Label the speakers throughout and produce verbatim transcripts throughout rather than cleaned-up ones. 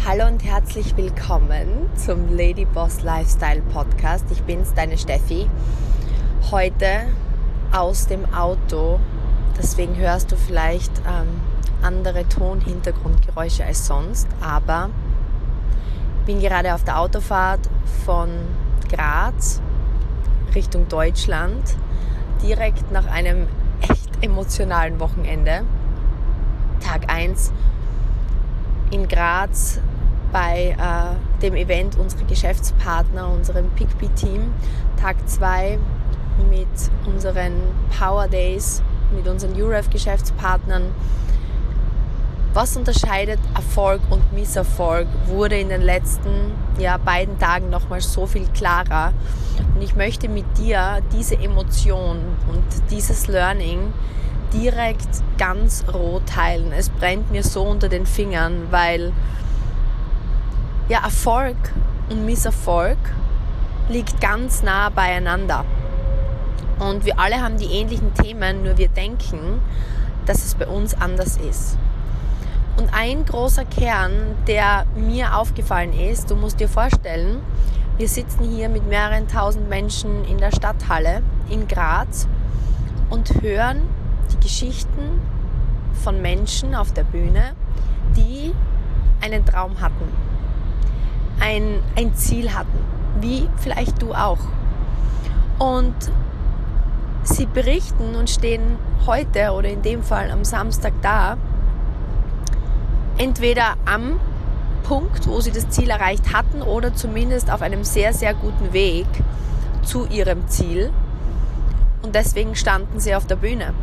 Speaker 1: Hallo und herzlich willkommen zum Lady Boss Lifestyle Podcast. Ich bin's, deine Steffi. Heute aus dem Auto, deswegen hörst du vielleicht ähm, andere Ton-Hintergrundgeräusche als sonst, aber ich bin gerade auf der Autofahrt von Graz Richtung Deutschland, direkt nach einem echt emotionalen Wochenende. Tag eins in Graz bei äh, dem Event unserer Geschäftspartner, unserem P I C P-Team. Tag zwei mit unseren Power Days, mit unseren U R E F-Geschäftspartnern. Was unterscheidet Erfolg und Misserfolg, wurde in den letzten ja, beiden Tagen nochmal so viel klarer. Und ich möchte mit dir diese Emotion und dieses Learning direkt ganz roh teilen. Es brennt mir so unter den Fingern, weil ja, Erfolg und Misserfolg liegt ganz nah beieinander. Und wir alle haben die ähnlichen Themen, nur wir denken, dass es bei uns anders ist. Und ein großer Kern, der mir aufgefallen ist, du musst dir vorstellen, wir sitzen hier mit mehreren tausend Menschen in der Stadthalle in Graz und hören die Geschichten von Menschen auf der Bühne, die einen Traum hatten, ein, ein Ziel hatten, wie vielleicht du auch. Und sie berichten und stehen heute oder in dem Fall am Samstag da, entweder am Punkt, wo sie das Ziel erreicht hatten oder zumindest auf einem sehr, sehr guten Weg zu ihrem Ziel. Und deswegen standen sie auf der Bühne.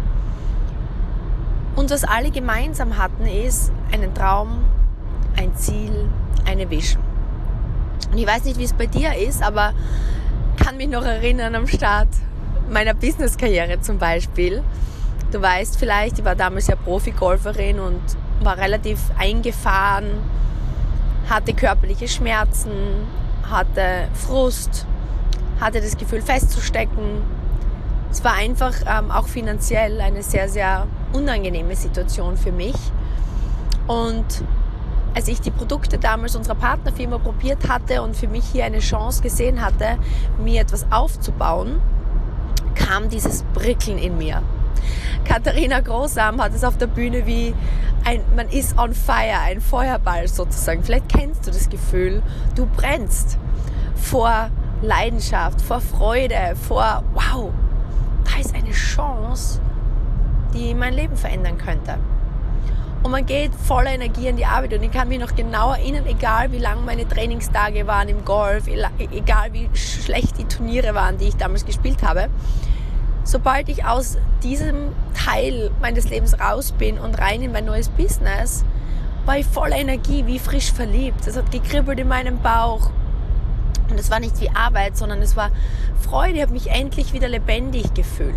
Speaker 1: Und was alle gemeinsam hatten, ist einen Traum, ein Ziel, eine Vision. Und ich weiß nicht, wie es bei dir ist, aber ich kann mich noch erinnern am Start meiner Business-Karriere zum Beispiel. Du weißt vielleicht, ich war damals ja Profi-Golferin und war relativ eingefahren, hatte körperliche Schmerzen, hatte Frust, hatte das Gefühl festzustecken. Es war einfach ähm, auch finanziell eine sehr, sehr unangenehme Situation für mich. Und als ich die Produkte damals unserer Partnerfirma probiert hatte und für mich hier eine Chance gesehen hatte, mir etwas aufzubauen, kam dieses Prickeln in mir. Katharina Großam hat es auf der Bühne wie ein, man ist on fire, ein Feuerball sozusagen. Vielleicht kennst du das Gefühl, du brennst vor Leidenschaft, vor Freude, vor wow, da ist eine Chance, die mein Leben verändern könnte. Und man geht voller Energie in die Arbeit. Und ich kann mich noch genau erinnern, egal wie lang meine Trainingstage waren im Golf, egal wie schlecht die Turniere waren, die ich damals gespielt habe, sobald ich aus diesem Teil meines Lebens raus bin und rein in mein neues Business, war ich voller Energie, wie frisch verliebt. Es hat gekribbelt in meinem Bauch. Und es war nicht wie Arbeit, sondern es war Freude. Ich habe mich endlich wieder lebendig gefühlt.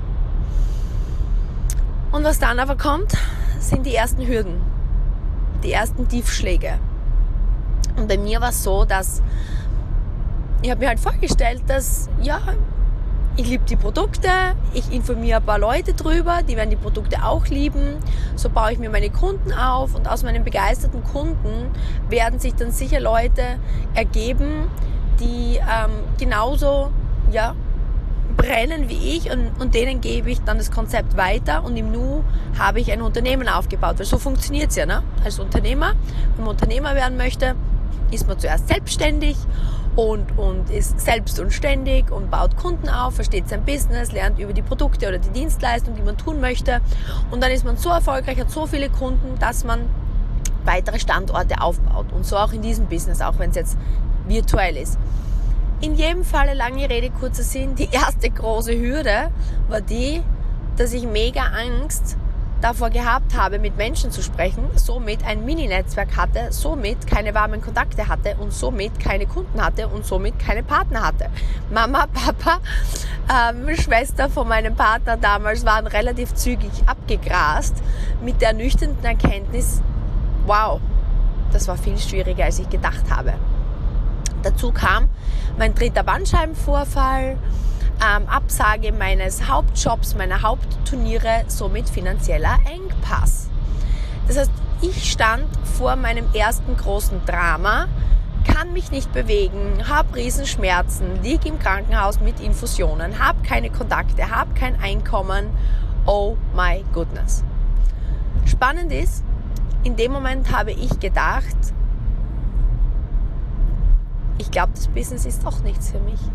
Speaker 1: Und was dann aber kommt, sind die ersten Hürden, die ersten Tiefschläge. Und bei mir war es so, dass ich habe mir halt vorgestellt, dass ja, ich liebe die Produkte, ich informiere ein paar Leute drüber, die werden die Produkte auch lieben, so baue ich mir meine Kunden auf und aus meinen begeisterten Kunden werden sich dann sicher Leute ergeben, die ähm, genauso ja, brennen wie ich und, und denen gebe ich dann das Konzept weiter und im Nu habe ich ein Unternehmen aufgebaut, weil so funktioniert es ja, ne? Als Unternehmer, wenn man Unternehmer werden möchte, ist man zuerst selbstständig und, und ist selbst und ständig und baut Kunden auf, versteht sein Business, lernt über die Produkte oder die Dienstleistungen, die man tun möchte und dann ist man so erfolgreich, hat so viele Kunden, dass man weitere Standorte aufbaut und so auch in diesem Business, auch wenn es jetzt virtuell ist. In jedem Falle, lange Rede, kurzer Sinn, die erste große Hürde war die, dass ich mega Angst davor gehabt habe, mit Menschen zu sprechen, somit ein Mini-Netzwerk hatte, somit keine warmen Kontakte hatte und somit keine Kunden hatte und somit keine Partner hatte. Mama, Papa, ähm, Schwester von meinem Partner damals waren relativ zügig abgegrast mit der ernüchternden Erkenntnis, wow, das war viel schwieriger, als ich gedacht habe. Dazu kam mein dritter Bandscheibenvorfall, ähm, Absage meines Hauptjobs, meiner Hauptturniere, somit finanzieller Engpass. Das heißt, ich stand vor meinem ersten großen Drama, kann mich nicht bewegen, habe Riesenschmerzen, liege im Krankenhaus mit Infusionen, habe keine Kontakte, habe kein Einkommen. Oh my goodness. Spannend ist, in dem Moment habe ich gedacht, ich glaube, das Business ist doch nichts für mich.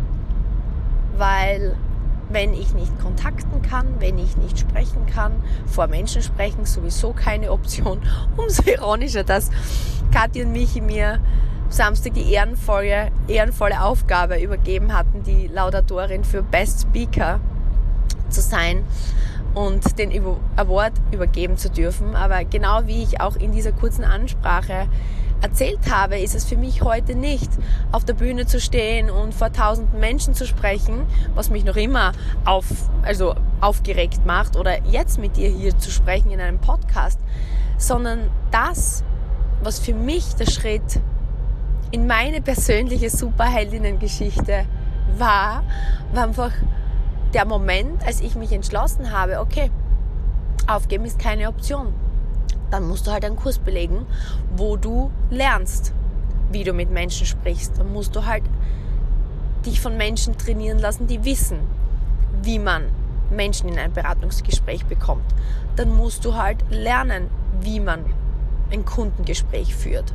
Speaker 1: Weil wenn ich nicht kontakten kann, wenn ich nicht sprechen kann, vor Menschen sprechen sowieso keine Option. Umso ironischer, dass Kathi und Michi mir Samstag die ehrenvolle, ehrenvolle Aufgabe übergeben hatten, die Laudatorin für Best Speaker zu sein und den Award übergeben zu dürfen. Aber genau wie ich auch in dieser kurzen Ansprache erzählt habe, ist es für mich heute nicht, auf der Bühne zu stehen und vor tausenden Menschen zu sprechen, was mich noch immer auf, also aufgeregt macht, oder jetzt mit dir hier zu sprechen in einem Podcast, sondern das, was für mich der Schritt in meine persönliche Superheldinnengeschichte war, war einfach der Moment, als ich mich entschlossen habe, okay, aufgeben ist keine Option. Dann musst du halt einen Kurs belegen, wo du lernst, wie du mit Menschen sprichst. Dann musst du halt dich von Menschen trainieren lassen, die wissen, wie man Menschen in ein Beratungsgespräch bekommt. Dann musst du halt lernen, wie man ein Kundengespräch führt.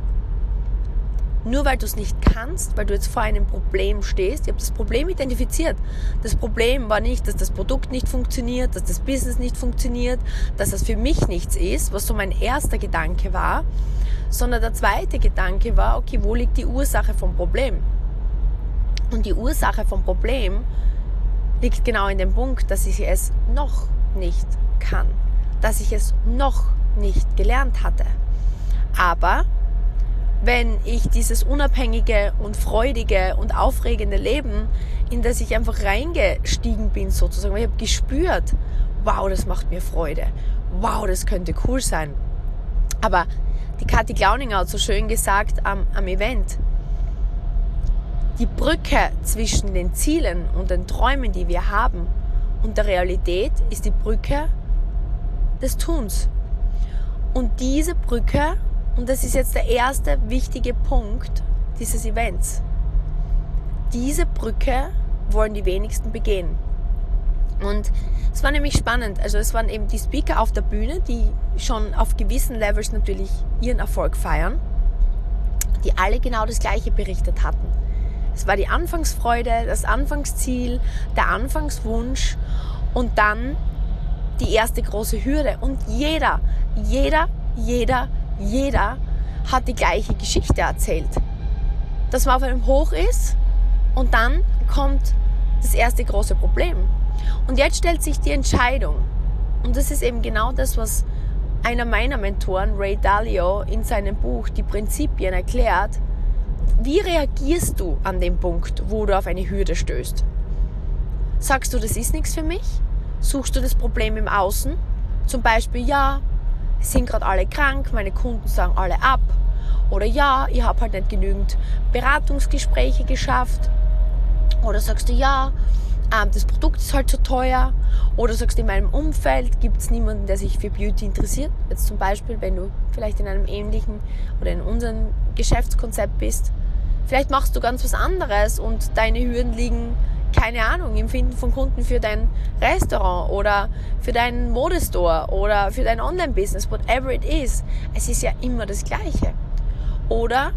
Speaker 1: Nur weil du es nicht kannst, weil du jetzt vor einem Problem stehst, ich habe das Problem identifiziert. Das Problem war nicht, dass das Produkt nicht funktioniert, dass das Business nicht funktioniert, dass das für mich nichts ist, was so mein erster Gedanke war, sondern der zweite Gedanke war, okay, wo liegt die Ursache vom Problem? Und die Ursache vom Problem liegt genau in dem Punkt, dass ich es noch nicht kann, dass ich es noch nicht gelernt hatte. Aber wenn ich dieses unabhängige und freudige und aufregende Leben, in das ich einfach reingestiegen bin sozusagen, weil ich habe gespürt, wow, das macht mir Freude, wow, das könnte cool sein. Aber die Kathi Glauninger hat so schön gesagt am, am Event, die Brücke zwischen den Zielen und den Träumen, die wir haben, und der Realität ist die Brücke des Tuns. Und diese Brücke, und das ist jetzt der erste wichtige Punkt dieses Events, diese Brücke wollen die wenigsten begehen. Und es war nämlich spannend, also es waren eben die Speaker auf der Bühne, die schon auf gewissen Levels natürlich ihren Erfolg feiern, die alle genau das Gleiche berichtet hatten. Es war die Anfangsfreude, das Anfangsziel, der Anfangswunsch und dann die erste große Hürde. Und jeder, jeder, jeder, jeder hat die gleiche Geschichte erzählt. Dass man auf einem Hoch ist und dann kommt das erste große Problem. Und jetzt stellt sich die Entscheidung. Und das ist eben genau das, was einer meiner Mentoren, Ray Dalio, in seinem Buch Die Prinzipien erklärt. Wie reagierst du an dem Punkt, wo du auf eine Hürde stößt? Sagst du, das ist nichts für mich? Suchst du das Problem im Außen? Zum Beispiel, ja, es sind gerade alle krank, meine Kunden sagen alle ab. Oder ja, ich habe halt nicht genügend Beratungsgespräche geschafft. Oder sagst du, ja, das Produkt ist halt zu teuer. Oder sagst du, in meinem Umfeld gibt es niemanden, der sich für Beauty interessiert. Jetzt zum Beispiel, wenn du vielleicht in einem ähnlichen oder in unserem Geschäftskonzept bist. Vielleicht machst du ganz was anderes und deine Hürden liegen, keine Ahnung, im Finden von Kunden für dein Restaurant oder für deinen Modestore oder für dein Online-Business, whatever it is. Es ist ja immer das Gleiche. Oder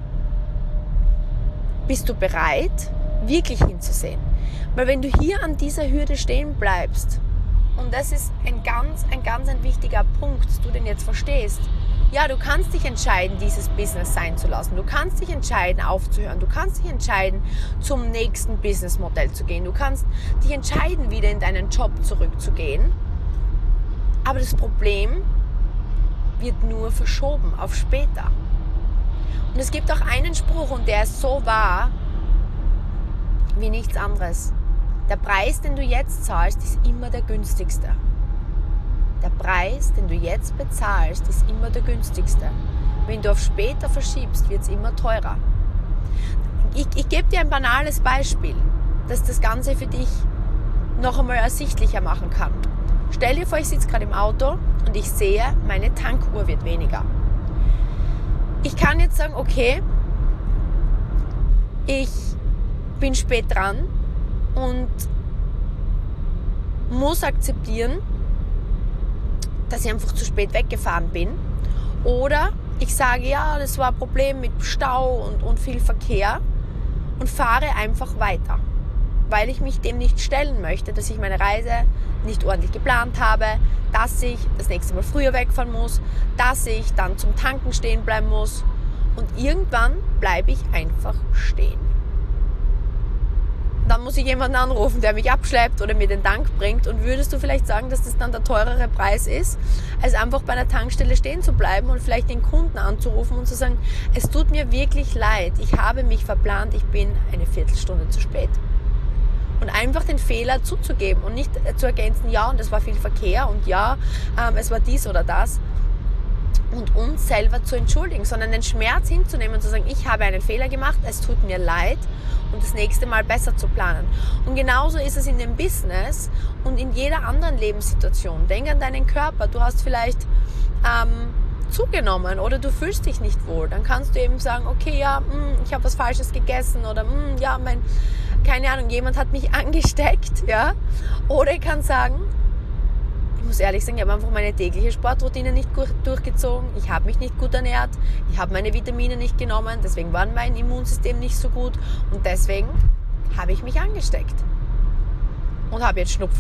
Speaker 1: bist du bereit, wirklich hinzusehen? Weil wenn du hier an dieser Hürde stehen bleibst, und das ist ein ganz, ein ganz ein wichtiger Punkt, dass du den jetzt verstehst, ja, du kannst dich entscheiden, dieses Business sein zu lassen. Du kannst dich entscheiden, aufzuhören. Du kannst dich entscheiden, zum nächsten Businessmodell zu gehen. Du kannst dich entscheiden, wieder in deinen Job zurückzugehen. Aber das Problem wird nur verschoben auf später. Und es gibt auch einen Spruch, und der ist so wahr wie nichts anderes. Der Preis, den du jetzt zahlst, ist immer der günstigste. Der Preis, den du jetzt bezahlst, ist immer der günstigste. Wenn du auf später verschiebst, wird es immer teurer. Ich, ich gebe dir ein banales Beispiel, das das Ganze für dich noch einmal ersichtlicher machen kann. Stell dir vor, ich sitze gerade im Auto und ich sehe, meine Tankuhr wird weniger. kann jetzt sagen, okay, ich bin spät dran und muss akzeptieren, dass ich einfach zu spät weggefahren bin. Oder ich sage, ja, das war ein Problem mit Stau und, und viel Verkehr und fahre einfach weiter, weil ich mich dem nicht stellen möchte, dass ich meine Reise nicht ordentlich geplant habe, dass ich das nächste Mal früher wegfahren muss, dass ich dann zum Tanken stehen bleiben muss und irgendwann bleibe ich einfach stehen. Dann muss ich jemanden anrufen, der mich abschleppt oder mir den Tank bringt. Und würdest du vielleicht sagen, dass das dann der teurere Preis ist, als einfach bei einer Tankstelle stehen zu bleiben und vielleicht den Kunden anzurufen und zu sagen, es tut mir wirklich leid, ich habe mich verplant, ich bin eine Viertelstunde zu spät. Und einfach den Fehler zuzugeben und nicht zu ergänzen, ja, und es war viel Verkehr und ja, ähm, es war dies oder das. Und uns selber zu entschuldigen, sondern den Schmerz hinzunehmen und zu sagen, ich habe einen Fehler gemacht, es tut mir leid und das nächste Mal besser zu planen. Und genauso ist es in dem Business und in jeder anderen Lebenssituation. Denk an deinen Körper, du hast vielleicht ähm, zugenommen oder du fühlst dich nicht wohl. Dann kannst du eben sagen, okay, ja, mh, ich habe was Falsches gegessen oder mh, ja, mein, keine Ahnung, jemand hat mich angesteckt, ja. Oder ich kann sagen, ich muss ehrlich sagen, ich habe einfach meine tägliche Sportroutine nicht gut durchgezogen. Ich habe mich nicht gut ernährt. Ich habe meine Vitamine nicht genommen. Deswegen war mein Immunsystem nicht so gut. Und deswegen habe ich mich angesteckt. Und habe jetzt Schnupfen.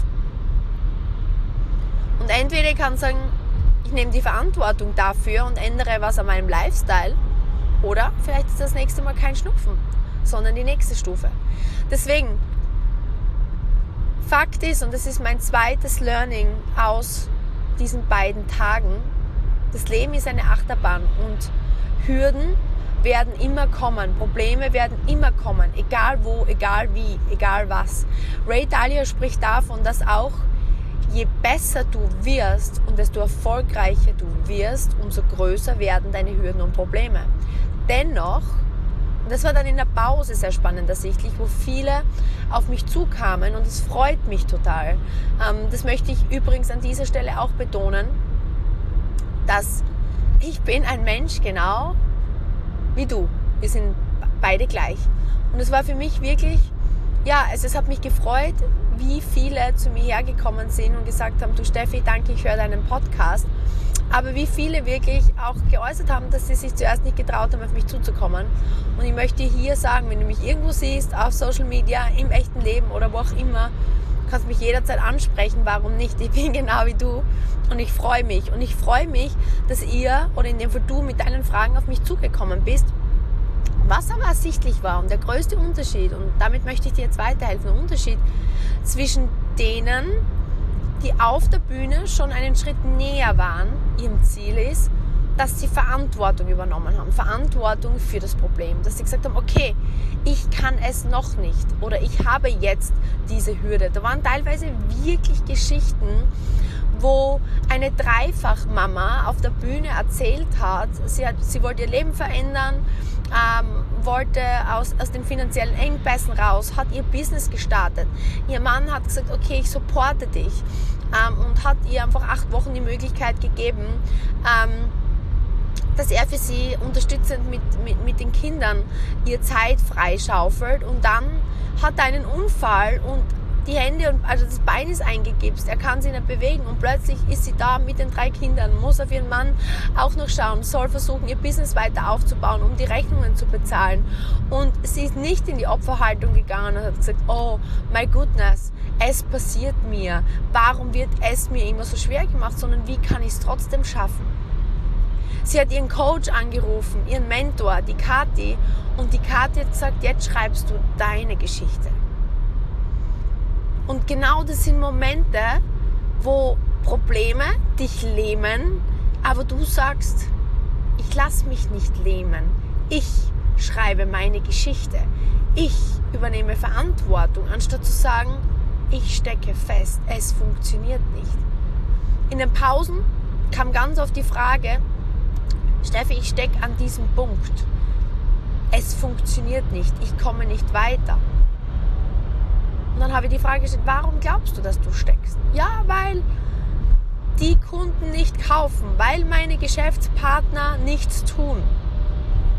Speaker 1: Und entweder ich kann sagen, ich nehme die Verantwortung dafür und ändere was an meinem Lifestyle. Oder vielleicht ist das nächste Mal kein Schnupfen, sondern die nächste Stufe. Deswegen, Fakt ist, und das ist mein zweites Learning aus diesen beiden Tagen, das Leben ist eine Achterbahn und Hürden werden immer kommen, Probleme werden immer kommen, egal wo, egal wie, egal was. Ray Dalio spricht davon, dass auch je besser du wirst und desto erfolgreicher du wirst, umso größer werden deine Hürden und Probleme. Dennoch, und das war dann in der Pause sehr spannend ersichtlich, wo viele auf mich zukamen und es freut mich total. Ähm, das möchte ich übrigens an dieser Stelle auch betonen, dass ich bin ein Mensch genau wie du. Wir sind beide gleich. Und es war für mich wirklich, ja, also es hat mich gefreut, wie viele zu mir hergekommen sind und gesagt haben, du Steffi, danke, ich höre deinen Podcast. Aber wie viele wirklich auch geäußert haben, dass sie sich zuerst nicht getraut haben, auf mich zuzukommen. Und ich möchte hier sagen, wenn du mich irgendwo siehst, auf Social Media, im echten Leben oder wo auch immer, kannst du mich jederzeit ansprechen, warum nicht? Ich bin genau wie du und ich freue mich. Und ich freue mich, dass ihr, oder in dem Fall du, mit deinen Fragen auf mich zugekommen bist. Was aber ersichtlich war und der größte Unterschied, und damit möchte ich dir jetzt weiterhelfen, der Unterschied zwischen denen, die auf der Bühne schon einen Schritt näher waren, ihrem Ziel ist, dass sie Verantwortung übernommen haben, Verantwortung für das Problem, dass sie gesagt haben, okay, ich kann es noch nicht oder ich habe jetzt diese Hürde. Da waren teilweise wirklich Geschichten, wo eine Dreifachmama auf der Bühne erzählt hat, sie, hat, sie wollte ihr Leben verändern, ähm, wollte aus, aus den finanziellen Engpässen raus, hat ihr Business gestartet. Ihr Mann hat gesagt, okay, ich supporte dich ähm, und hat ihr einfach acht Wochen die Möglichkeit gegeben, ähm, dass er für sie unterstützend mit, mit, mit den Kindern ihr Zeit freischaufelt, und dann hat er einen Unfall und die Hände, und also das Bein ist eingegipst, er kann sich nicht bewegen und plötzlich ist sie da mit den drei Kindern, muss auf ihren Mann auch noch schauen, soll versuchen, ihr Business weiter aufzubauen, um die Rechnungen zu bezahlen, und sie ist nicht in die Opferhaltung gegangen und hat gesagt, oh my goodness, es passiert mir, warum wird es mir immer so schwer gemacht, sondern wie kann ich es trotzdem schaffen? Sie hat ihren Coach angerufen, ihren Mentor, die Kathi, und die Kathi hat gesagt, jetzt schreibst du deine Geschichte. Und genau das sind Momente, wo Probleme dich lähmen, aber du sagst, ich lasse mich nicht lähmen. Ich schreibe meine Geschichte. Ich übernehme Verantwortung, anstatt zu sagen, ich stecke fest, es funktioniert nicht. In den Pausen kam ganz oft die Frage, Steffi, ich stecke an diesem Punkt. Es funktioniert nicht, ich komme nicht weiter. Und dann habe ich die Frage gestellt, warum glaubst du, dass du steckst? Ja, weil die Kunden nicht kaufen, weil meine Geschäftspartner nichts tun.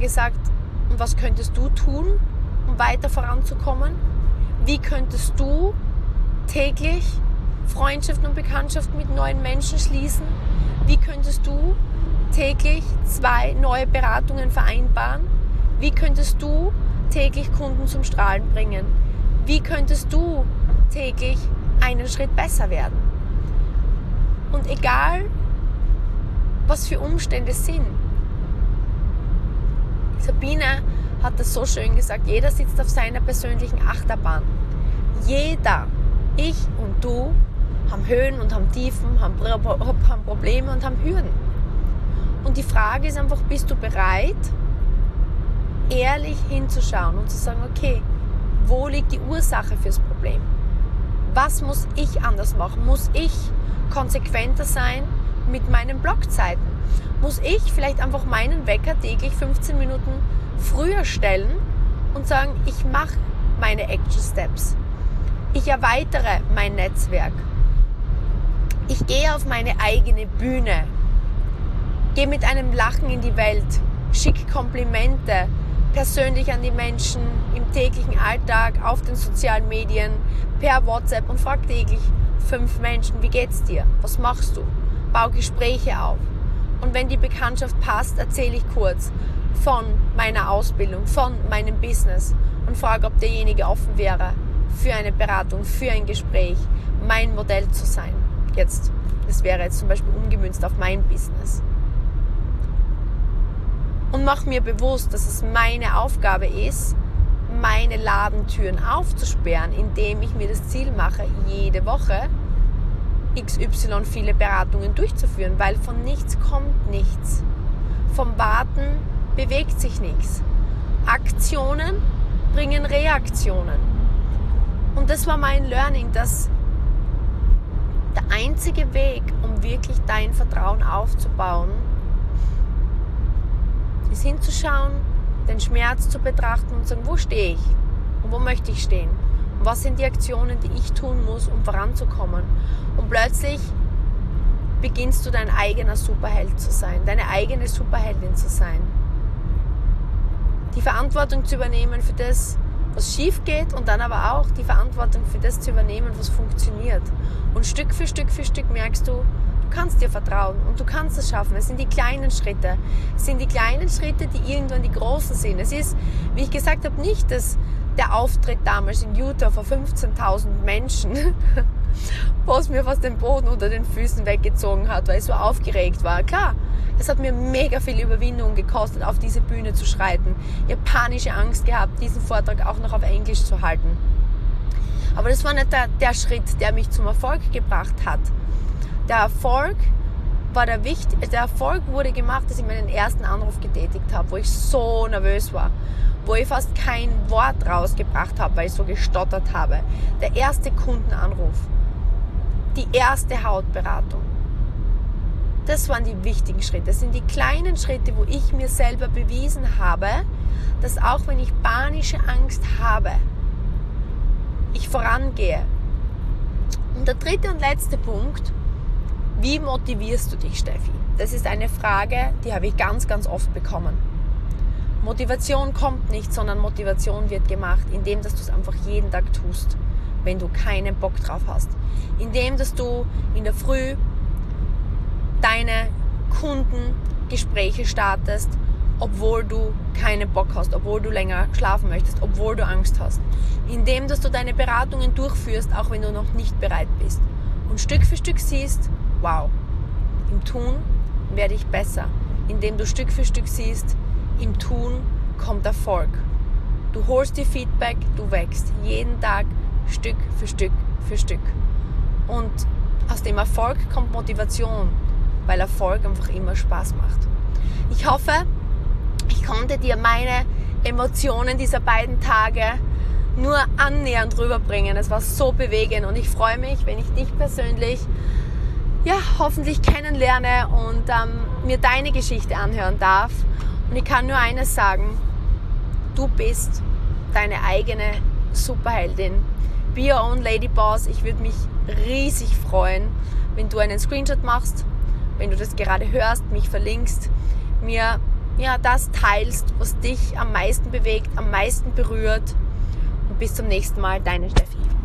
Speaker 1: gesagt, was könntest du tun, um weiter voranzukommen? Wie könntest du täglich Freundschaften und Bekanntschaften mit neuen Menschen schließen? Wie könntest du täglich zwei neue Beratungen vereinbaren? Wie könntest du täglich Kunden zum Strahlen bringen? Wie könntest du täglich einen Schritt besser werden? Und egal, was für Umstände sind. Sabine hat das so schön gesagt, jeder sitzt auf seiner persönlichen Achterbahn. Jeder, ich und du, haben Höhen und haben Tiefen, haben, haben Probleme und haben Hürden. Und die Frage ist einfach, bist du bereit, ehrlich hinzuschauen und zu sagen, okay, wo liegt die Ursache fürs Problem? Was muss ich anders machen? Muss ich konsequenter sein mit meinen Blogzeiten? Muss ich vielleicht einfach meinen Wecker täglich fünfzehn Minuten früher stellen und sagen, ich mache meine Action Steps. Ich erweitere mein Netzwerk. Ich gehe auf meine eigene Bühne. Gehe mit einem Lachen in die Welt. Schick Komplimente persönlich an die Menschen im täglichen Alltag, auf den sozialen Medien, per WhatsApp und frag täglich fünf Menschen, wie geht's dir? Was machst du? Bau Gespräche auf. Und wenn die Bekanntschaft passt, erzähle ich kurz von meiner Ausbildung, von meinem Business und frage, ob derjenige offen wäre für eine Beratung, für ein Gespräch, mein Modell zu sein. Jetzt, das wäre jetzt zum Beispiel umgemünzt auf mein Business. Und mach mir bewusst, dass es meine Aufgabe ist, meine Ladentüren aufzusperren, indem ich mir das Ziel mache, jede Woche X Y viele Beratungen durchzuführen, weil von nichts kommt nichts. Vom Warten bewegt sich nichts. Aktionen bringen Reaktionen. Und das war mein Learning, dass der einzige Weg, um wirklich dein Vertrauen aufzubauen, ist hinzuschauen, den Schmerz zu betrachten und zu sagen, wo stehe ich und wo möchte ich stehen? Und was sind die Aktionen, die ich tun muss, um voranzukommen? Und plötzlich beginnst du dein eigener Superheld zu sein, deine eigene Superheldin zu sein. Die Verantwortung zu übernehmen für das, was schief geht und dann aber auch die Verantwortung für das zu übernehmen, was funktioniert. Und Stück für Stück für Stück merkst du, du kannst dir vertrauen und du kannst es schaffen. Es sind die kleinen Schritte. Es sind die kleinen Schritte, die irgendwann die großen sind. Es ist, wie ich gesagt habe, nicht das, der Auftritt damals in Utah vor fünfzehntausend Menschen, was mir fast den Boden unter den Füßen weggezogen hat, weil ich so aufgeregt war. Klar, es hat mir mega viel Überwindung gekostet, auf diese Bühne zu schreiten. Ich habe panische Angst gehabt, diesen Vortrag auch noch auf Englisch zu halten. Aber das war nicht der, der Schritt, der mich zum Erfolg gebracht hat. Der Erfolg war der wichtig, der Erfolg wurde gemacht, dass ich meinen ersten Anruf getätigt habe, wo ich so nervös war, wo ich fast kein Wort rausgebracht habe, weil ich so gestottert habe. Der erste Kundenanruf, die erste Hautberatung. Das waren die wichtigen Schritte. Das sind die kleinen Schritte, wo ich mir selber bewiesen habe, dass auch wenn ich panische Angst habe, ich vorangehe. Und der dritte und letzte Punkt: Wie motivierst du dich, Steffi? Das ist eine Frage, die habe ich ganz, ganz oft bekommen. Motivation kommt nicht, sondern Motivation wird gemacht, indem dass du es einfach jeden Tag tust, wenn du keinen Bock drauf hast. Indem dass du in der Früh deine Kundengespräche startest, obwohl du keinen Bock hast, obwohl du länger schlafen möchtest, obwohl du Angst hast. Indem dass du deine Beratungen durchführst, auch wenn du noch nicht bereit bist. Und Stück für Stück siehst, wow, im Tun werde ich besser. Indem du Stück für Stück siehst, im Tun kommt Erfolg. Du holst dir Feedback, du wächst jeden Tag Stück für Stück für Stück. Und aus dem Erfolg kommt Motivation, weil Erfolg einfach immer Spaß macht. Ich hoffe, ich konnte dir meine Emotionen dieser beiden Tage nur annähernd rüberbringen. Es war so bewegend und ich freue mich, wenn ich dich persönlich ja, hoffentlich kennenlerne und ähm, mir deine Geschichte anhören darf. Und ich kann nur eines sagen: Du bist deine eigene Superheldin. Be your own lady boss. Ich würde mich riesig freuen, wenn du einen Screenshot machst, wenn du das gerade hörst, mich verlinkst, mir ja, das teilst, was dich am meisten bewegt, am meisten berührt. Und bis zum nächsten Mal, deine Steffi.